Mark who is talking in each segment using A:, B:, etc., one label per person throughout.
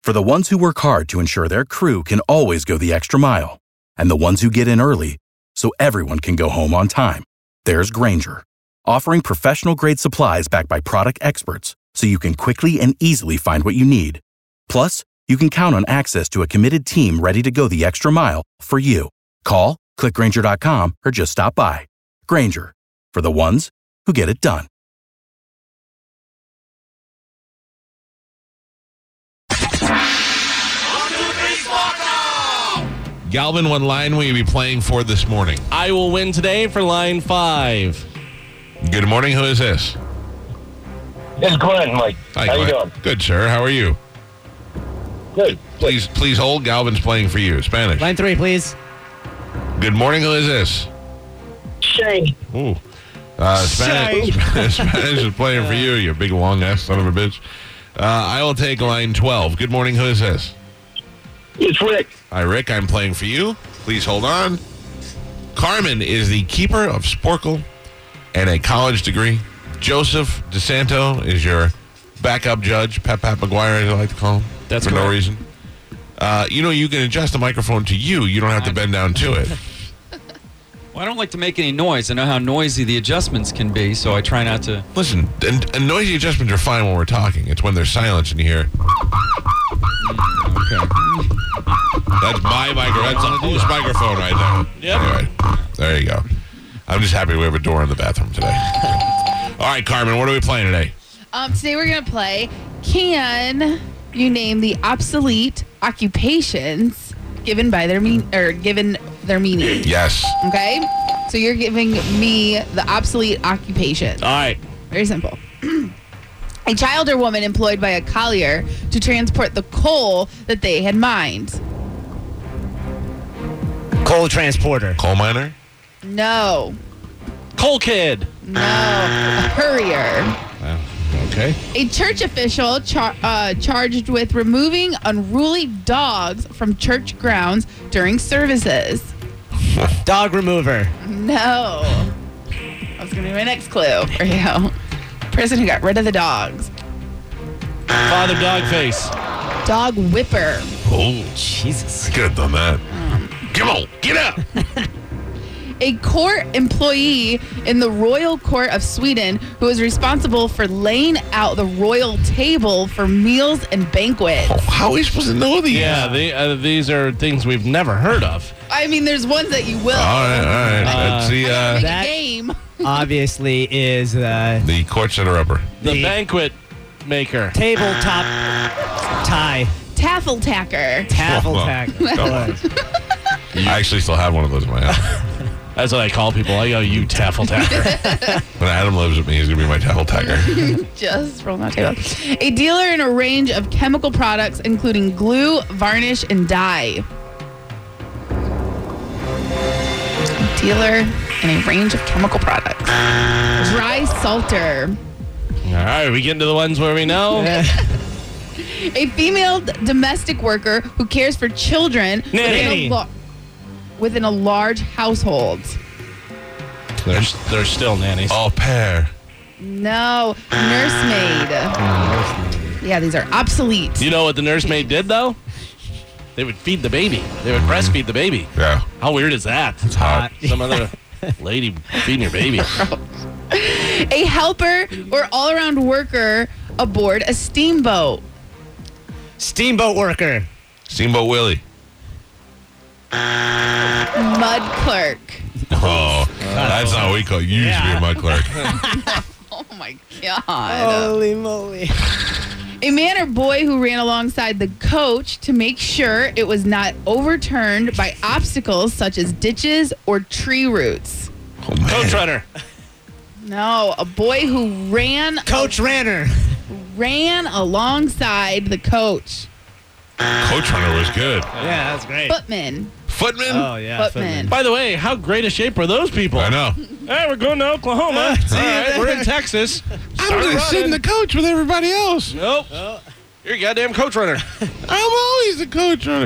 A: For the ones who work hard to ensure their crew can always go the extra mile, and the ones who get in early so everyone can go home on time, there's Grainger, offering professional-grade supplies backed by product experts so you can quickly and easily find what you need. Plus, you can count on access to a committed team ready to go the extra mile for you. Call, click Grainger.com, or just stop by. Grainger, for the ones who get it done.
B: Galvin, what line will you be playing for this morning?
C: I will win today for line 5.
B: Good morning. Who is this?
D: It's Glenn, Mike.
B: Hi,
D: How
B: Glenn.
D: you doing?
B: Good, sir. How are you?
D: Good.
B: Please hold. Galvin's playing for you. Spanish.
E: Line 3, please.
B: Good morning. Who is this?
D: Shane.
B: Ooh. Spanish is playing for you, you big long ass son of a bitch. I will take line 12. Good morning. Who is this?
D: It's Rick.
B: Hi, Rick. I'm playing for you. Please hold on. Carmen is the keeper of Sporkle and a college degree. Joseph DeSanto is your backup judge. Pat McGuire, as I like to call him.
C: That's
B: for
C: correct.
B: no reason. You can adjust the microphone to you. You don't have to bend down to it.
F: Well, I don't like to make any noise. I know how noisy the adjustments can be, so I try not to.
B: Listen, and noisy adjustments are fine when we're talking. It's when there's silence and you hear.
F: Okay.
B: That's my microphone. That's whose microphone right there.
C: Yep.
B: Anyway, there you go. I'm just happy we have a door in the bathroom today. All right, Carmen, what are we playing today?
G: Today we're going to play Can You Name the Obsolete Occupations Given by their given their meaning?
B: Yes.
G: Okay? So you're giving me the obsolete occupations.
C: All right.
G: Very simple. A child or woman employed by a collier to transport the coal that they had mined.
E: Coal transporter.
B: Coal miner?
G: No.
C: Coal Kid.
G: No. A courier.
B: Okay.
G: A church official charged with removing unruly dogs from church grounds during services.
E: Dog remover.
G: No. That was going to be my next clue for you. Person who got rid of the dogs.
C: Father Dogface.
G: Dog whipper.
B: Oh,
E: Jesus.
B: I could have done that. Come on, get up.
G: A court employee in the Royal Court of Sweden who is responsible for laying out the royal table for meals and banquets.
B: Oh, how are we supposed to know these?
C: Yeah, these are things we've never heard of.
G: I mean, there's ones that you will.
B: All right. Let's see.
G: Make
E: that-
G: a game.
E: Obviously is
B: The court center upper.
C: The banquet maker.
E: tabletop tie.
G: Taffel tacker.
E: Taffel
B: Well,
E: tack.
B: I actually still have one of those in my house.
C: That's what I call people. I go, you taffel tacker.
B: When Adam lives with me, he's going to be my taffel tacker.
G: Just roll my table. A dealer in a range of chemical products, including glue, varnish, and dye. A dealer in a range of chemical products. Dry salter.
C: All right, we get into the ones where we know.
G: A female domestic worker who cares for children
C: Nanny.
G: within a large household.
C: There's still nannies.
B: Au pair.
G: No, nursemaid. Yeah, these are obsolete.
C: You know what the nursemaid did, though? They would feed the baby. They would breastfeed the baby.
B: Yeah.
C: How weird is that? It's
B: hot.
C: Some other lady feeding your baby.
G: A helper or all-around worker aboard a steamboat.
E: Steamboat worker.
B: Steamboat Willie.
G: Mud clerk.
B: Oh, that's not what we call it. You used to be a mud clerk.
G: Oh my God.
E: Holy moly.
G: A man or boy who ran alongside the coach to make sure it was not overturned by obstacles such as ditches or tree roots.
B: Oh, man.
C: Coach runner.
G: No, a boy who ran
E: Coach Ranner.
G: alongside the coach.
B: Coach runner was good.
E: Yeah, that's great.
G: Footman.
B: Footman?
E: Oh, yeah.
G: Footman.
C: By the way, how great a shape are those people?
B: I know.
C: Hey, we're going to Oklahoma. All right, we're in Texas.
B: I'm
C: Start
B: going to sit in the
C: running.
B: coach with everybody else.
C: Nope. You're a goddamn coach runner.
B: I'm always the coach runner.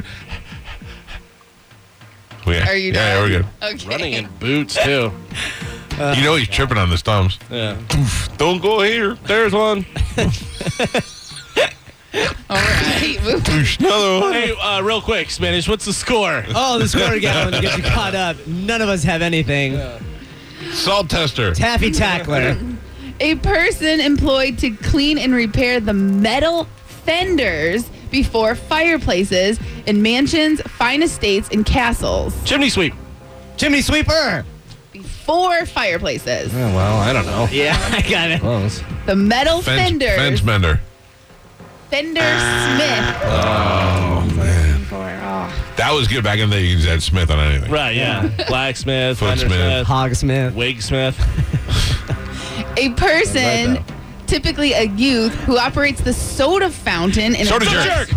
G: Are you done?
B: Yeah, we're good.
G: Okay.
C: Running in boots, too.
B: You know he's tripping on the thumbs.
C: Yeah.
B: Don't go here.
C: There's one.
G: All right. Moving
B: Another one.
C: Hey, real quick, Spanish, what's the score?
E: Oh, the score gallon to get you caught up. None of us have anything.
B: Salt tester.
E: Taffy Tackler.
G: A person employed to clean and repair the metal fenders before fireplaces in mansions, fine estates, and castles.
C: Chimney sweep.
E: Chimney Sweeper.
G: Before fireplaces.
C: Oh, well, I don't know.
E: Yeah, I got it.
C: Close.
G: The metal fenders.
B: Fence mender.
G: Fender Smith.
B: Oh, man. That was good. Back in the day, you could add Smith on anything.
C: Right, yeah. Blacksmith,
B: Footsmith.
C: Fendersmith,
E: Hogsmith.
C: Wigsmith.
G: A person,
C: Right
G: typically a youth, who operates the soda fountain in
B: Soda
G: a
B: jerk.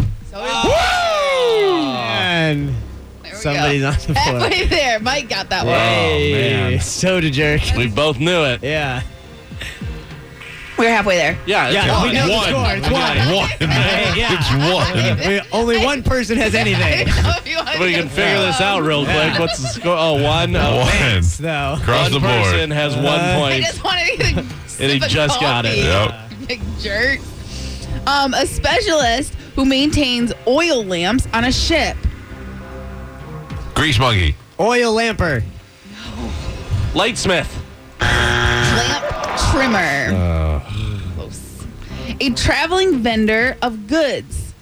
E: And
G: There we
E: somebody's
G: go.
E: on the floor.
G: Halfway there. Mike got that one.
E: Hey,
C: man.
E: soda jerk.
C: We both knew it.
E: Yeah.
G: We're halfway there.
C: Yeah,
E: Yeah, we know the
B: One.
E: score. It's one.
B: One.
E: Yeah.
B: It's one.
E: Only one person has
G: I
E: anything.
G: didn't know if you wanted
C: We
G: to
C: can figure this out real quick.
E: Yeah.
C: What's the score? Oh, one. Oh,
B: One.
E: Thanks, though.
B: Across
C: one
B: the board.
C: person has 1
G: I
C: point.
G: just wanted to get a
C: And he
G: sip of
C: just got it.
G: coffee.
B: Yep.
G: Big jerk. A specialist who maintains oil lamps on a ship.
B: Grease monkey.
E: Oil lamper.
C: Lightsmith.
G: Lamp trimmer. Close. A traveling vendor of goods.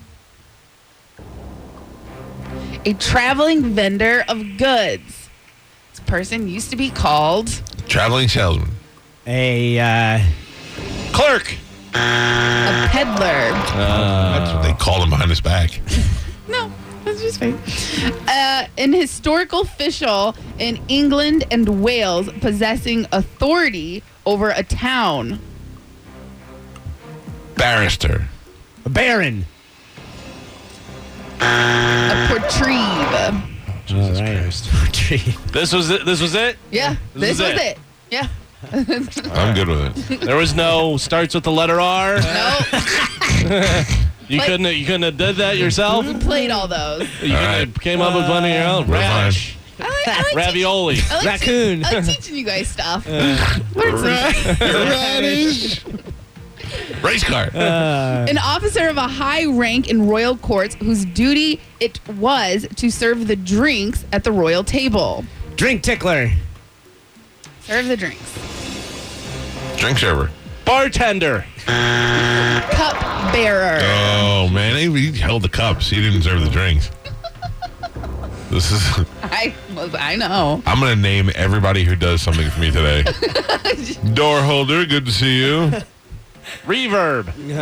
G: A traveling vendor of goods. This person used to be called
B: Traveling salesman.
E: A
C: Clerk.
G: a peddler.
B: That's what they called him behind his back.
G: No, that's just fine. An historical official in England and Wales possessing authority over a town.
B: Barrister.
E: a baron.
G: A portreeve.
C: Jesus
E: Christ. Tree.
C: This was it. This was it.
G: Yeah,
C: This
G: this
C: is
G: was
C: it.
G: it. Yeah.
B: I'm good with it.
C: There was no starts with the letter R.
G: No,
C: You
G: Like-
C: couldn't have did that yourself. You
G: played all those.
C: couldn't have
B: right.
C: came up with one of your own.
B: We're
C: Relish.
G: I like
C: Ravioli.
G: teaching- I like
E: Raccoon.
G: I like teaching you guys stuff. Learn some
B: Radish. Race car.
G: An officer of a high rank in royal courts whose duty it was to serve the drinks at the royal table.
E: Drink tickler.
G: Serve the drinks.
B: Drink server.
C: Bartender.
G: Cup bearer.
B: Oh, man. He held the cups. He didn't serve the drinks. This is.
G: I know.
B: I'm going to name everybody who does something for me today. Door holder. Good to see you.
C: Reverb.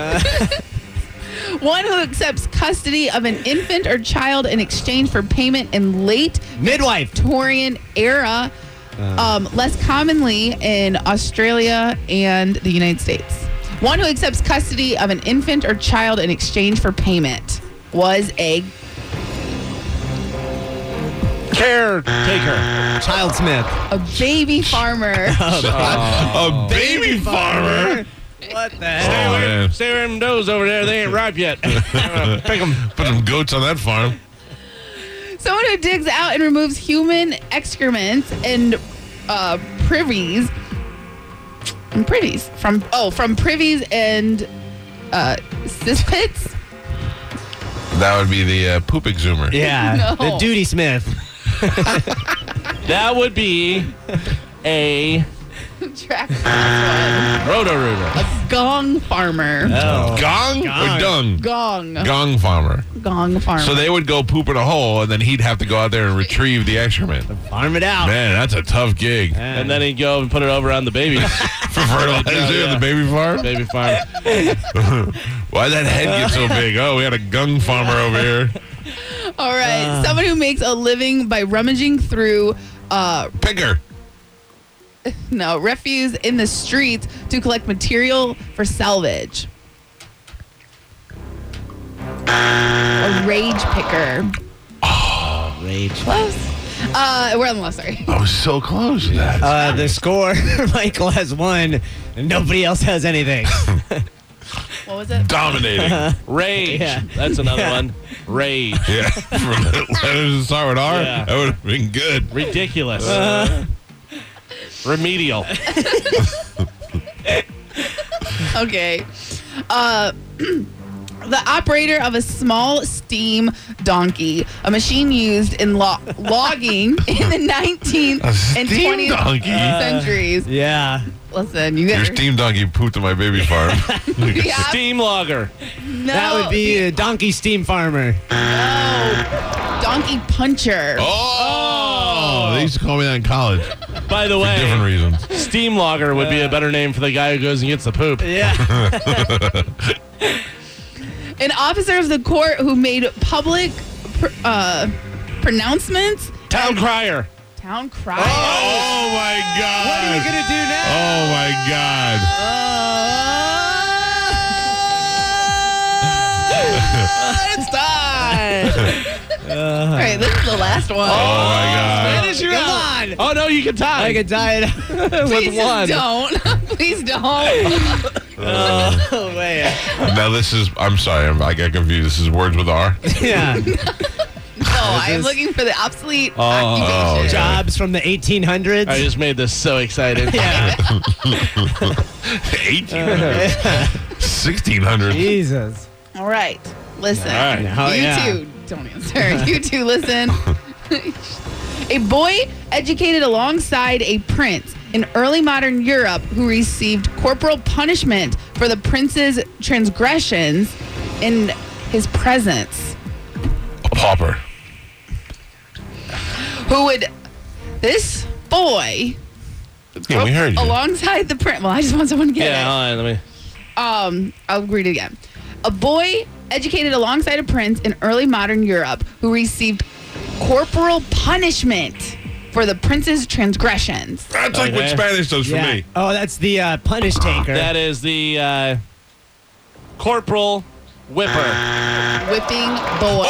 G: One who accepts custody of an infant or child in exchange for payment in late
E: Midwife.
G: Victorian era, less commonly in Australia and the United States. One who accepts custody of an infant or child in exchange for payment was a
C: Caretaker.
E: Child Smith.
G: baby farmer.
B: A baby farmer.
E: What the
B: Oh,
E: hell?
B: man.
C: Stay away from those over there. They ain't ripe yet. Pick them.
B: Put some goats on that farm.
G: Someone who digs out and removes human excrements and privies. And privies from privies and cesspits.
B: That would be the poop exhumer.
E: Yeah.
G: No.
E: The Duty Smith.
C: That would be a
G: Track that
C: Roto-Rooter.
G: Gong farmer.
E: Oh.
B: Gong or dung?
G: Gong.
B: Gong farmer.
G: Gong farmer.
B: So they would go poop in a hole, and then he'd have to go out there and retrieve the excrement.
E: Farm it out.
B: Man, that's a tough gig.
C: And then he'd go and put it over on the babies.
B: For fertilizer
C: Yeah.
B: in the baby farm?
C: Baby farm.
B: Why'd that head get so big? Oh, we had a gung farmer over here.
G: All right. Someone who makes a living by rummaging through
B: Picker.
G: refuse in the streets to collect material for salvage. A rage picker.
E: Rage.
G: Close. We're on the left, sorry.
B: I was so close to that.
E: The score, Michael has one, and nobody else has anything.
G: What was it?
B: Dominating.
C: Rage.
E: Yeah.
C: That's another
E: Yeah.
C: one. Rage.
B: Yeah. From letters that start with R,
C: Yeah.
B: that would have been good.
C: Ridiculous. Remedial.
G: Okay. The operator of a small steam donkey, a machine used in logging in the 19th and
B: steam
G: 20th
B: donkey?
G: centuries.
E: Yeah.
G: Listen, you
B: Your
G: get
B: steam donkey pooped on my baby farm.
C: Steam logger.
G: no,
E: That would be a donkey steam farmer.
G: no donkey puncher.
B: Oh, they used to call me that in college.
C: By the
B: Different
C: way,
B: reasons.
C: steam logger would be a better name for the guy who goes and gets the poop.
E: Yeah.
G: An officer of the court who made public pronouncements.
C: Town crier.
G: Town crier.
B: Oh my God.
E: What are we going to do now?
B: Oh my God.
G: It's time. All right, this is the last one.
B: Oh my God.
C: Finish your
E: Come
C: out.
E: on.
C: Oh, no, you can tie.
E: I could die it.
G: Please
C: with one.
G: just don't. Please don't.
E: Oh, man.
B: Now this is, I'm sorry, I got confused. This is words with R.
E: Yeah.
G: No, I'm looking for the obsolete occupation.
B: okay.
E: Jobs from the 1800s.
C: I just made this so excited.
E: Yeah.
B: 1800. 1600.
E: Jesus.
G: All right, listen.
C: All right.
E: Oh,
G: you
E: yeah.
G: two, don't answer. You two, listen. A boy educated alongside a prince in early modern Europe who received corporal punishment for the prince's transgressions in his presence.
B: A pauper.
G: This boy
B: Yeah, we heard you.
G: alongside the prince. Well, I just want someone to get
C: Yeah,
G: it.
C: hold on, let me.
G: I'll read it again. A boy educated alongside a prince in early modern Europe who received corporal punishment for the prince's transgressions.
B: That's like what
C: Okay.
B: Spanish does for
E: Yeah.
B: me.
E: Oh, that's the punish taker.
C: That is the corporal whipper.
G: Whipping boy.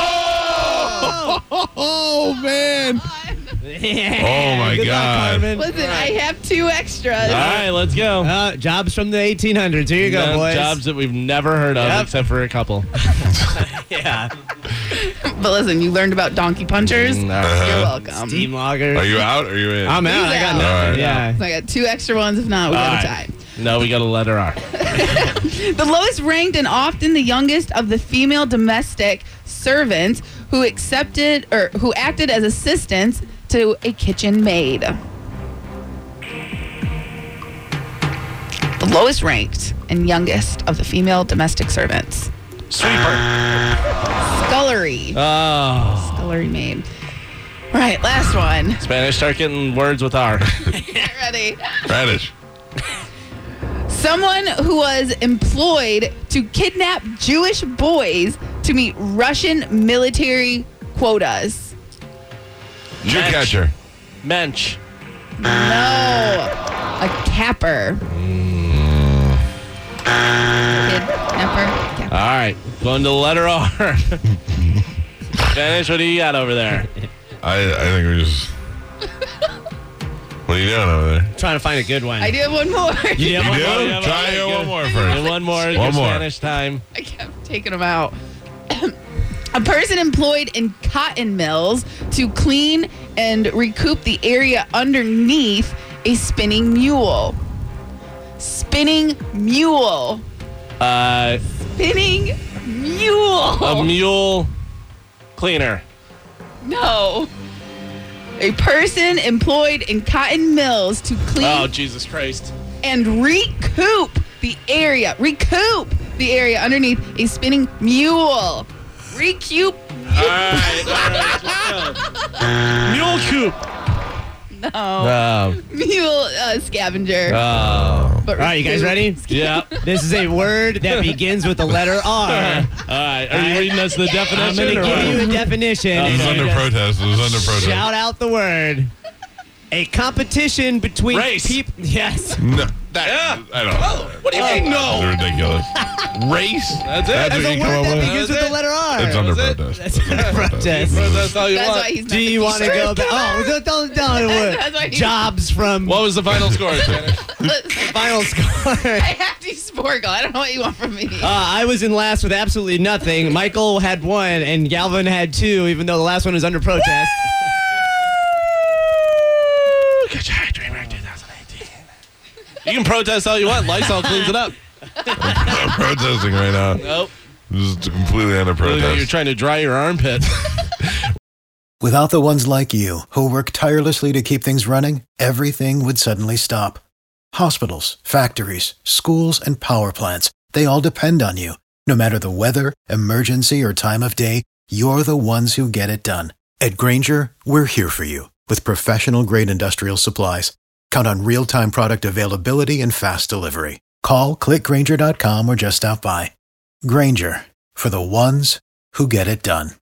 B: Oh man.
E: Yeah.
B: Oh my
E: Good luck,
B: God.
E: Carmen.
G: Listen, I have 2 extras.
C: All right, let's go.
E: Jobs from the 1800s. Here you go,
C: No,
E: boys.
C: Jobs that we've never heard of
E: Yep.
C: except for a couple.
E: Yeah.
G: But listen, you learned about donkey punchers. You're welcome.
E: Steam logger.
B: Are you out? Or are you in?
E: I'm out. I got
G: He's out.
E: nothing.
B: All right.
E: Yeah.
G: So I got 2 extra ones. If not, we got a
C: All
G: tie.
C: right. No, we got a letter R.
G: The lowest ranked and often the youngest of the female domestic servants who acted as assistants to a kitchen maid. The lowest ranked and youngest of the female domestic servants.
C: Sweeper.
G: Scullery.
C: Oh.
G: Scullery maid. All right, last one.
C: Spanish, start getting words with R.
G: Get ready.
B: Radish.
G: Someone who was employed to kidnap Jewish boys to meet Russian military quotas.
B: Jew catcher.
C: Mensch.
G: No. A capper. Kidnapper. Capper.
C: All right, going to the letter R. Spanish, what do you got over there?
B: I think we just. What are you doing over there?
E: Trying to find a good one.
G: I do have one more.
E: You have
B: You
E: one
B: do?
E: more?
C: yeah,
B: Try
C: okay,
B: it
C: good.
B: one more
C: And
B: first.
C: one more.
B: One
C: Your
B: more.
C: Spanish time.
G: I kept taking them out. A person employed in cotton mills to clean and recoup the area underneath a spinning mule. Spinning mule. Spinning mule.
C: A mule cleaner.
G: No. A person employed in cotton mills to clean
C: Oh, Jesus Christ.
G: and recoup the area. Recoup the area underneath a spinning mule. Recoup.
C: All right, let's go. Mule coop.
G: No.
C: Oh.
G: Mule scavenger.
C: Oh.
G: But
E: All right, you guys ready?
C: Yeah.
E: This is a word that begins with the letter R.
C: All right. Are you reading us the definition?
E: I'm going to
C: or
E: give
C: what?
E: you a definition.
B: It was
E: and you
B: under
E: just
B: protest. It was under protest.
E: Shout out the word. A competition between
C: Race.
E: people. Yes.
B: No, that, I don't know.
C: What do you mean, no?
B: It's ridiculous. Race?
C: That's it.
B: That's
E: That's
B: what
E: a
B: you come
E: word
B: up
E: that
B: with?
E: begins with the letter R.
B: It's under
C: That's it?
B: protest.
E: That's under protest.
C: That's all you
G: That's
C: want.
G: why he's not
E: Do you want to go back? Oh, don't
G: That's why he-
E: Jobs from
C: What was the final score, Spanish?
E: final score.
G: I have to sporkle. I don't know what you want from me.
E: I was in last with absolutely nothing. Michael had 1 and Galvin had 2, even though the last one was under protest.
C: Good job, DreamHack 2018. You can protest all you want. Lysol cleans it up.
B: I'm protesting right now.
C: Nope.
B: Just completely under
C: Really,
B: protest.
C: you're trying to dry your armpit.
H: Without the ones like you, who work tirelessly to keep things running, everything would suddenly stop. Hospitals, factories, schools, and power plants, they all depend on you. No matter the weather, emergency, or time of day, you're the ones who get it done. At Grainger, we're here for you with professional-grade industrial supplies. Count on real-time product availability and fast delivery. Call, click Grainger.com, or just stop by. Grainger, for the ones who get it done.